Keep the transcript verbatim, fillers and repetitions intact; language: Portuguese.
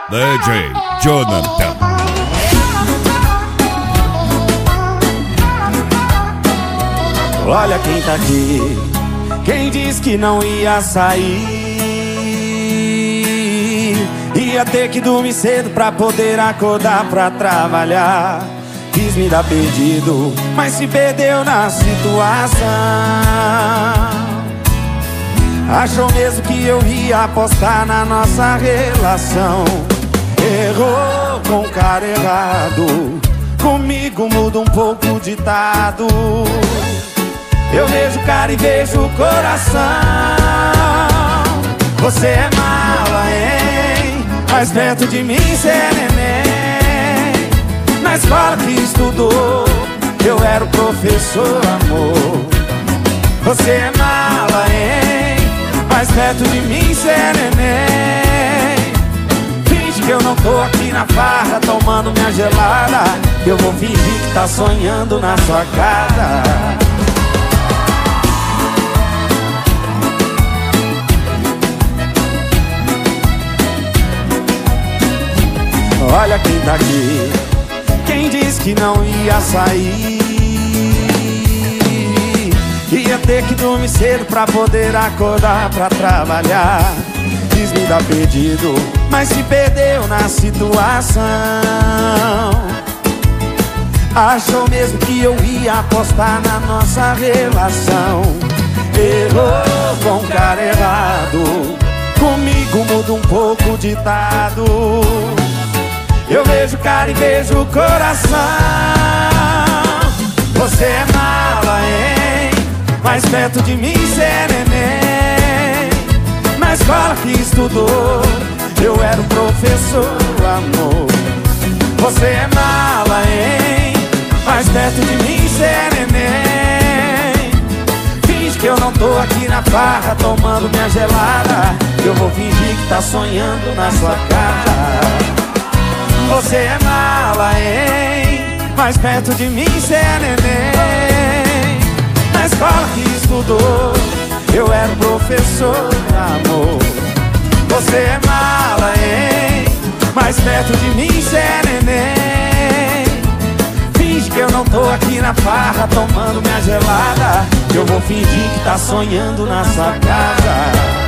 D J Jonathan. Olha quem tá aqui, quem disse que não ia sair. Ia ter que dormir cedo pra poder acordar pra trabalhar. Quis me dar perdido, mas se perdeu na situação. Achou mesmo que eu ia apostar na nossa relação. Errou com o cara errado, comigo muda um pouco o ditado. Eu vejo o cara e vejo o coração. Você é mala, hein? Mas perto de mim cê é neném. Na escola que estudou, eu era o professor, amor. Você é mala, hein? Mas perto de mim cê é neném. Finge que eu não tô aqui na farra tomando minha gelada. Eu vou fingir que tá sonhando na sua casa. Olha quem tá aqui, quem disse que não ia sair. Ia ter que dormir cedo pra poder acordar pra trabalhar. Quis me dar perdido, mas se perdeu na situação. Achou mesmo que eu ia apostar na nossa relação. Errou com o cara errado, comigo muda um pouco o ditado. Eu vejo o cara e vejo o coração. Você é mala, hein? Mas perto de mim cê é neném. Na escola que estudou, eu era o professor, amor. Você é mala, hein? Mas perto de mim cê é neném. Finge que eu não tô aqui na farra tomando minha gelada. Eu vou fingir que tá sonhando na sua casa. Você é mala, hein? Mas perto de mim cê é neném. Na escola que estudou, eu era o professor, amor. Você é mala, hein? Mas perto de mim cê é neném. Finge que eu não tô aqui na farra tomando minha gelada. Eu vou fingir que tá sonhando na sua casa.